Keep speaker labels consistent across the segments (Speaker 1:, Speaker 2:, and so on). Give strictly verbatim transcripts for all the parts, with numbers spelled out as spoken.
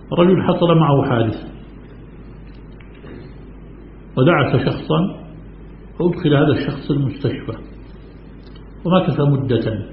Speaker 1: رجل حصل معه حادث ودعس شخصا فأدخل هذا الشخص المستشفى ومكث مدة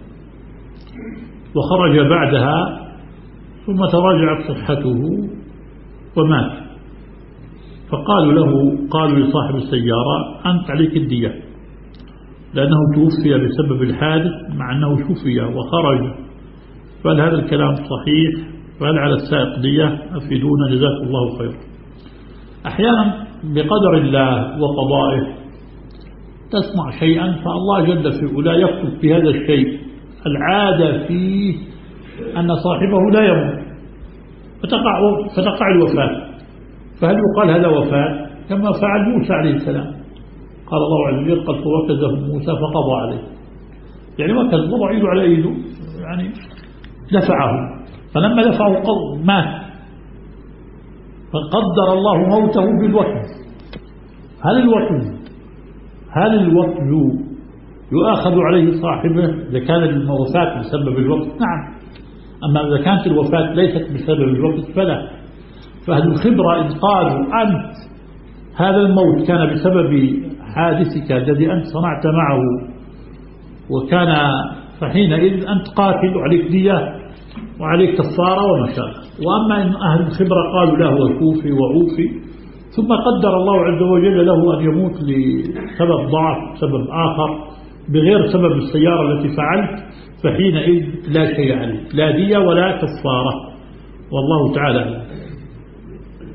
Speaker 1: وخرج بعدها ثم تراجعت صحته ومات. فقالوا له قالوا لصاحب السيارة أنت عليك الدية لأنه توفي بسبب الحادث مع أنه شفي وخرج، فهل هذا الكلام صحيح؟ فهل على السائق دية؟ أفيدونا جزاكم الله خير. أحيانا بقدر الله وقضائه تسمع شيئا فالله جل في علا يكتب في هذا الشيء العادة فيه أن صاحبه لا يموت فتقع, فتقع الوفاة. فهل يقال هذا وفاة كما فعل موسى عليه السلام؟ قال الله عز وجل قد وكزه موسى فقضى عليه، يعني وكز وضع يده على يده يعني دفعه، فلما دفعه مات، فقدر الله موته بالوكز. هل الوكز هل الوكز يؤاخذ عليه صاحبه إذا كان الوفاة بسبب الوكز؟ نعم. أما إذا كانت الوفاة ليست بسبب الوكز فلا. فهل الخبرة إن قالوا أنت هذا الموت كان بسبب حادثك الذي أنت صنعت معه وكان فحينئذ أنت قاتل وعليك دية وعليك كفارة وما شابه. وأما إن أهل الخبرة قالوا له وكوفي وعوفي ثم قدر الله عز وجل له أن يموت لسبب ضعف سبب آخر بغير سبب السيارة التي فعلت، فحينئذ لا شيء عليه لا دية ولا كفارة، والله تعالى.